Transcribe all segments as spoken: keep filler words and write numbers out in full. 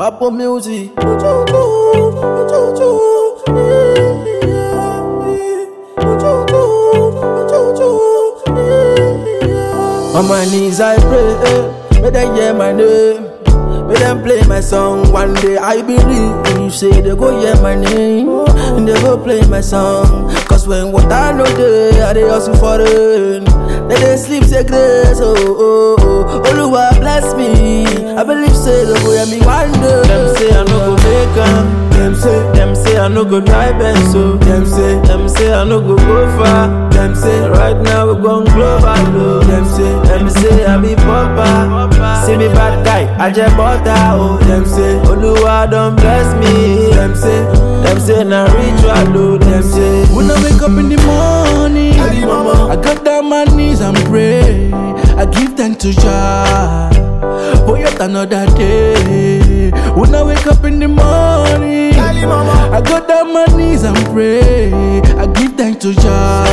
Apple Music. On my knees I pray, eh, may they hear my name. May them play my song one day. I believe you say they go hear my name and they go play my song. Cause when water no day, I they hustle for rain. They they sleep say grace, oh oh oh. Oluwa bless me. I believe say they go hear me one day. Them say I no go make 'em. Them say, them say I no go drive and so. Them say, them say I no go go far. Them say right now we gon' global low. Them say, them say I be popper. See me bad guy, I just butter. Oh, them say Oluwa don't bless me. Them say, them say na ritual. Oh, them say when I wake up in the morning, I got down my knees and pray. I give thanks to Jah for yet another day. When I wake up in the morning, I got down my knees and pray. I give thanks to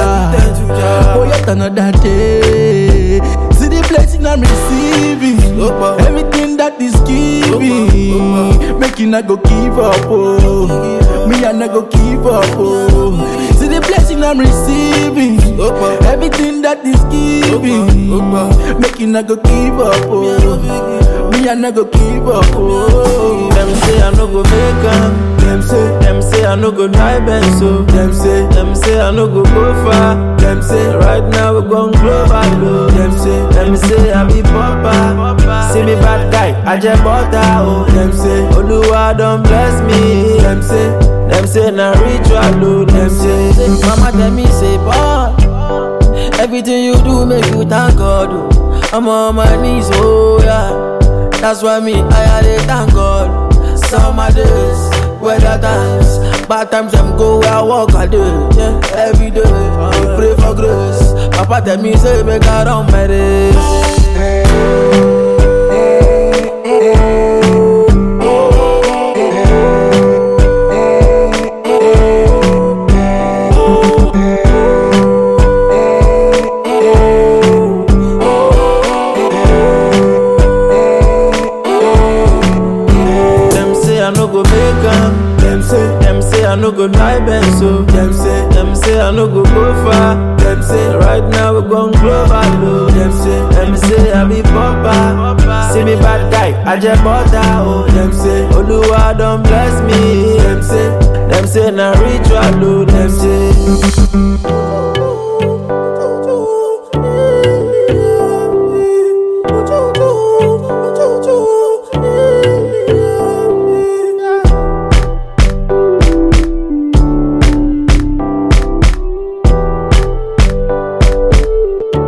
Jah for yet another day. See the blessing I'm receiving, everything that is giving, making I go give up, oh. Me and I go give up, oh. See the blessing I'm receiving, everything that is giving, making I go give up, oh. Me and I go give up, oh. Them say I no go make 'em. Them say, them say I no go drive and so. Them say, them say I no go go far. Them say right now we gon' global low. Them say, them say I be popper. See me bad guy, I just butter. Oh, them say Oluwa don't bless me. Them say, them say na ritual. Oh, them say, Mama tell me say boy, everything you do make you thank God. Oh. I'm on my knees, oh yeah. That's why me I dey thank God. Summer days, weather times, bad times them go where I walk a day, yeah, every day. I pray for grace. Papa tell me say make I run my race. I no go make 'em. Them say, them say I no go drive and so. Them say, them say I no go go far. Them say right now we gon' global low. Them say, them say I be popper. See me bad guy, I just butter. Oh, them say Oluwa don't bless me. Them say, them say na ritual. Oh, them say.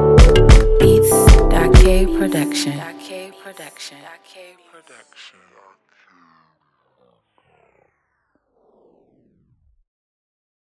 Production. Production. Production.